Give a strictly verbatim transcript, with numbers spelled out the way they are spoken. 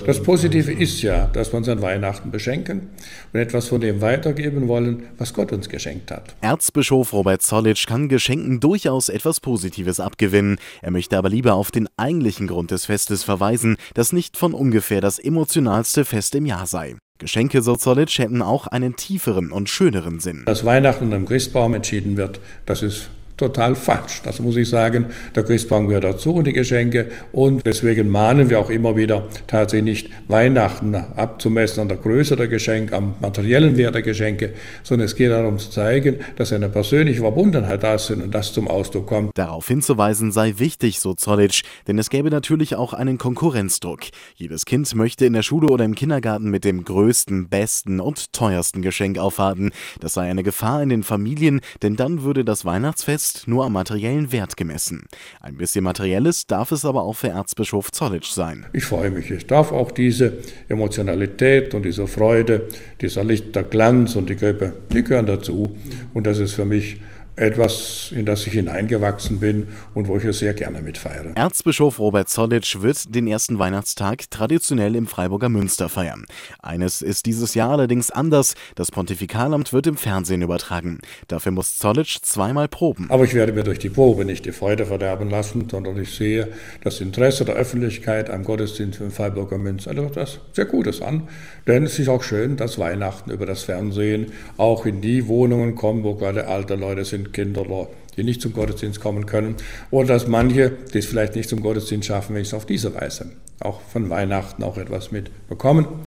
Das Positive ist ja, dass wir uns an Weihnachten beschenken und etwas von dem weitergeben wollen, was Gott uns geschenkt hat. Erzbischof Robert Zollitsch kann Geschenken durchaus etwas Positives abgewinnen. Er möchte aber lieber auf den eigentlichen Grund des Festes verweisen, das nicht von ungefähr das emotionalste Fest im Jahr sei. Geschenke, so Zollitsch, hätten auch einen tieferen und schöneren Sinn. Dass Weihnachten unter dem Christbaum entschieden wird, das ist total falsch. Das muss ich sagen. Der Christbaum gehört dazu und die Geschenke. Und deswegen mahnen wir auch immer wieder, tatsächlich nicht Weihnachten abzumessen an der Größe der Geschenke, am materiellen Wert der Geschenke, sondern es geht darum zu zeigen, dass eine persönliche Verbundenheit da ist und das zum Ausdruck kommt. Darauf hinzuweisen sei wichtig, so Zollitsch, denn es gäbe natürlich auch einen Konkurrenzdruck. Jedes Kind möchte in der Schule oder im Kindergarten mit dem größten, besten und teuersten Geschenk aufwarten. Das sei eine Gefahr in den Familien, denn dann würde das Weihnachtsfest nur am materiellen Wert gemessen. Ein bisschen Materielles darf es aber auch für Erzbischof Zollitsch sein. Ich freue mich, ich darf auch diese Emotionalität und diese Freude, dieser Lichterglanz und die Krippe, die gehören dazu. Und das ist für mich etwas, in das ich hineingewachsen bin und wo ich es sehr gerne mitfeiere. Erzbischof Robert Zollitsch wird den ersten Weihnachtstag traditionell im Freiburger Münster feiern. Eines ist dieses Jahr allerdings anders. Das Pontifikalamt wird im Fernsehen übertragen. Dafür muss Zollitsch zweimal proben. Aber ich werde mir durch die Probe nicht die Freude verderben lassen, sondern ich sehe das Interesse der Öffentlichkeit am Gottesdienst im Freiburger Münster etwas sehr Gutes an. Denn es ist auch schön, dass Weihnachten über das Fernsehen auch in die Wohnungen kommt, wo gerade alte Leute sind, Kinder, die nicht zum Gottesdienst kommen können, oder dass manche, die es vielleicht nicht zum Gottesdienst schaffen, wenigstens auf diese Weise auch von Weihnachten auch etwas mitbekommen.